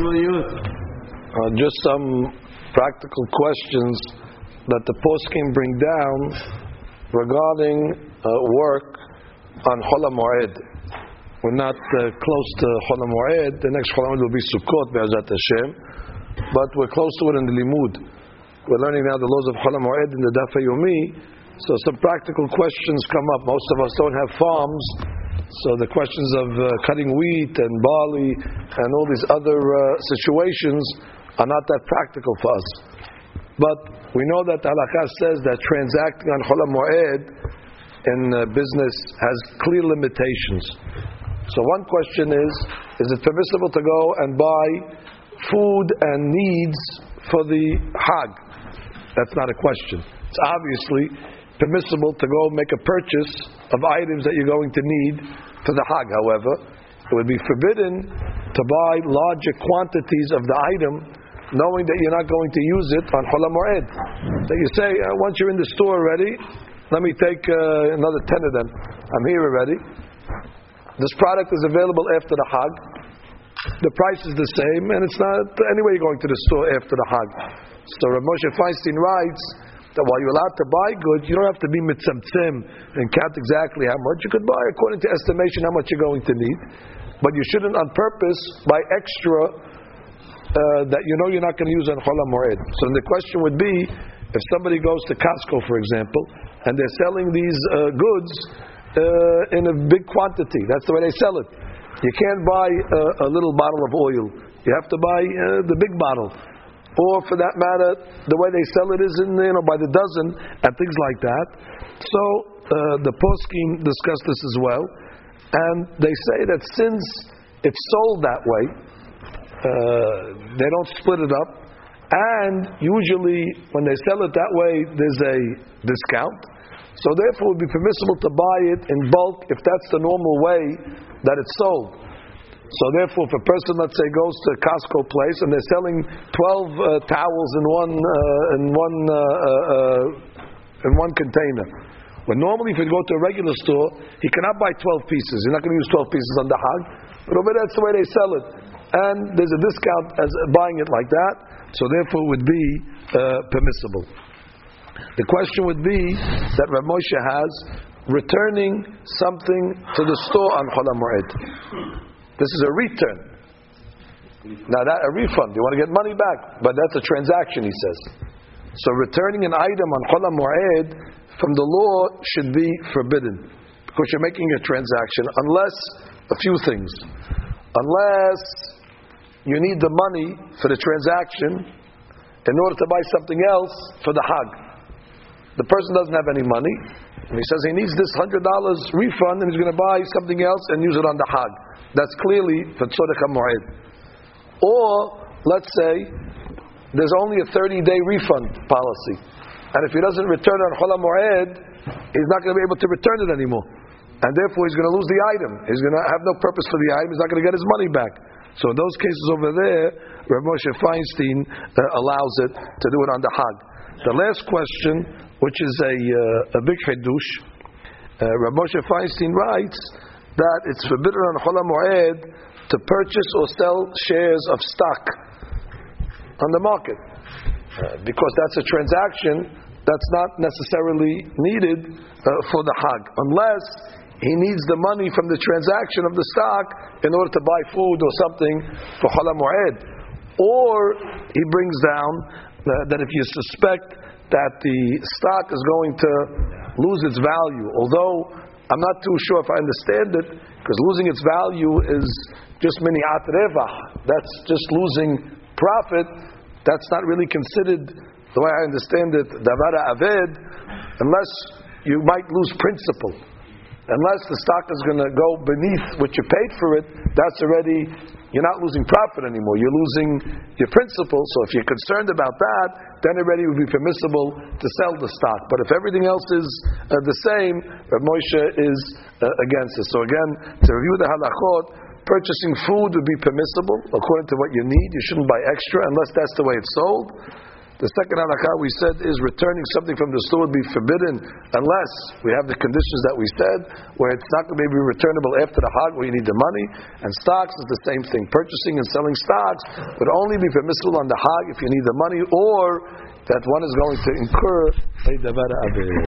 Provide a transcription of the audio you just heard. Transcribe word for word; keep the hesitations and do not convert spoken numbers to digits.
Uh, just some practical questions that the poskim bring down regarding uh, work on Chol HaMoed. We're not uh, close to Chol HaMoed. The next Chol HaMoed will be Sukkot, Be'ezrat Hashem. But we're close to it in the Limud. We're learning now the laws of Chol HaMoed in the Daf Yomi. So some practical questions come up. Most of us don't have farms. So the questions of uh, cutting wheat and barley and all these other uh, situations are not that practical for us. But we know that Halakha says that transacting on Chol HaMoed in uh, business has clear limitations. So one question is, is it permissible to go and buy food and needs for the Hag? That's not a question. It's obviously permissible to go make a purchase of items that you're going to need for the Hag. However, it would be forbidden to buy larger quantities of the item knowing that you're not going to use it on Chol HaMoed. That you say, uh, once you're in the store already, let me take uh, another ten of them. I'm here already. This product is available after the Hag. The price is the same, and it's not anyway you're going to the store after the Hag. So Rav Moshe Feinstein writes that while you're allowed to buy goods, you don't have to be mitzamtzim and count exactly how much. You could buy according to estimation how much you're going to need. But you shouldn't on purpose buy extra uh, that you know you're not going to use on Chol HaMoed. So the question would be, if somebody goes to Costco, for example, and they're selling these uh, goods uh, in a big quantity, that's the way they sell it. You can't buy a, a little bottle of oil. You have to buy uh, the big bottle. Or for that matter, the way they sell it is in, you know, by the dozen and things like that. So uh, the poskim discuss this as well, and they say that since it's sold that way, uh, they don't split it up, and usually when they sell it that way, there's a discount. So therefore, it would be permissible to buy it in bulk if that's the normal way that it's sold. So therefore, if a person, let's say, goes to a Costco place and they're selling twelve uh, towels in one uh, in one uh, uh, in one container, when normally if you go to a regular store, he cannot buy twelve pieces. He's not going to use twelve pieces on the Hag. But over there, that's the way they sell it, and there's a discount as buying it like that. So therefore, it would be uh, permissible. The question would be that Rav Moshe has returning something to the store on Chol HaMoed. This is a return. Now that a refund, you want to get money back, but that's a transaction, he says. So returning an item on Chol HaMoed from the law should be forbidden because you're making a transaction, unless a few things. Unless you need the money for the transaction in order to buy something else for the Hag. The person doesn't have any money, and he says he needs this one hundred dollars refund, and he's going to buy something else and use it on the Hag. That's clearly for Tzorech HaMoed. Or, let's say, there's only a thirty-day refund policy, and if he doesn't return on Chol HaMoed, he's not going to be able to return it anymore, and therefore he's going to lose the item. He's going to have no purpose for the item. He's not going to get his money back. So in those cases over there, Rav Moshe Feinstein uh, allows it to do it on the Hag. The last question, which is a uh, a big chidush, uh, Rav Moshe Feinstein writes that it's forbidden on Chol HaMoed to purchase or sell shares of stock on the market, uh, because that's a transaction that's not necessarily needed uh, for the Hag, unless he needs the money from the transaction of the stock in order to buy food or something for Chol HaMoed. Or he brings down uh, that if you suspect that the stock is going to lose its value, although I'm not too sure if I understand it, because losing its value is just miniat revach. That's just losing profit. That's not really considered, the way I understand it, davar aved, unless you might lose principal. Unless the stock is going to go beneath what you paid for it, that's already, you're not losing profit anymore. You're losing your principal. So if you're concerned about that, then already it would be permissible to sell the stock. But if everything else is uh, the same, Rav Moshe is uh, against it. So again, to review the halachot, purchasing food would be permissible according to what you need. You shouldn't buy extra unless that's the way it's sold. The second halakha we said is returning something from the store would be forbidden unless we have the conditions that we said, where it's not going to be returnable after the Hag, where you need the money. And stocks is the same thing. Purchasing and selling stocks would only be permissible on the Hag if you need the money, or that one is going to incur a davar avir.